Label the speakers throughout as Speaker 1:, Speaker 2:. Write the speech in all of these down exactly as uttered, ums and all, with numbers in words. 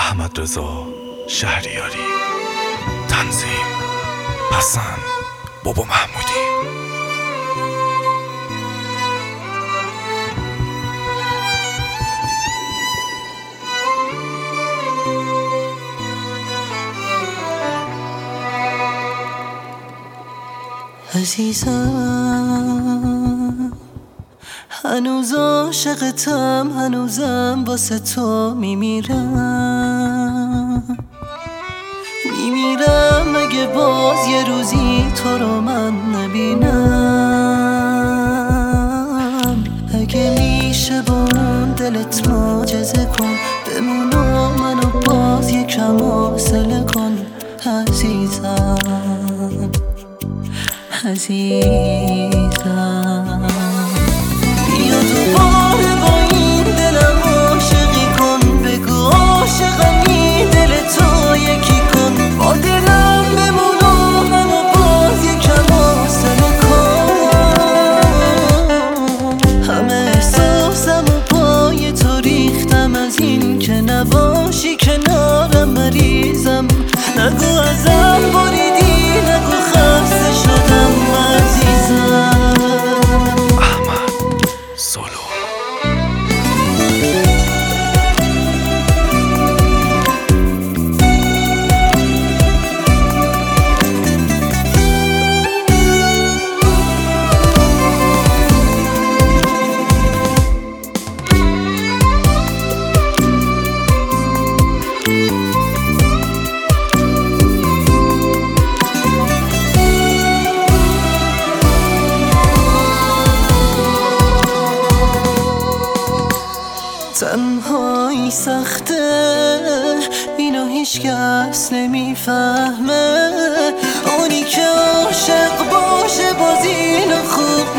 Speaker 1: احمدرضا شهریاری. تنظیم حسن بابا محمودی.
Speaker 2: عزیزم هنوز عاشقتم، هنوزم واسه تو میمیرم میمیرم اگه باز یه روزی تو رو من نبینم. اگه میشه با اون دلت معجزه کن، بمون و منو باز یکم حوصله کن عزیزم عزیزم. بیا دوباره با این دلم عاشقی کن، بگو عاشقمی دل تو یکی کن، با دلم بمون و منو باز یکم حوصله کن. همه احساسم و پای تو ریختم، از این که نباشی کنارم مریضم. نگو ازم بریدی، نگو خسته شدم عزیزم.
Speaker 1: احمد سولو.
Speaker 2: تنهایی سخته، اینو هیچ کس نمیفهمه. اونی که عاشق باشه باز اینو خوب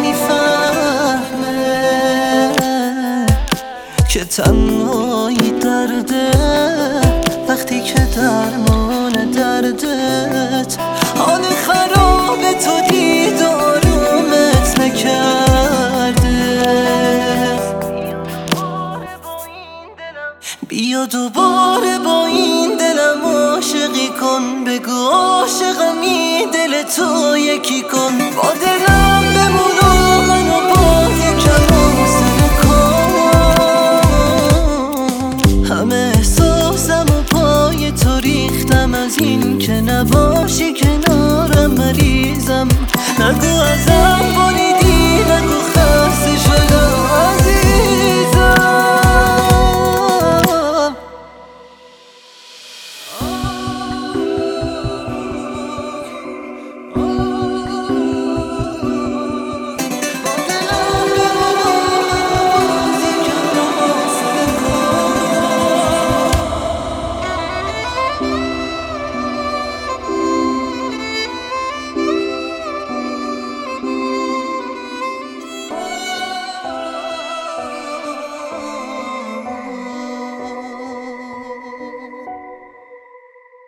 Speaker 2: میفهمه که تنهایی درده، وقتی که درمان دردت حال خراب تو دید آرومت نکرده. بیا دوباره با این دلم عاشقی کن، بگو عاشقمی دل تو یکی کن، با دلم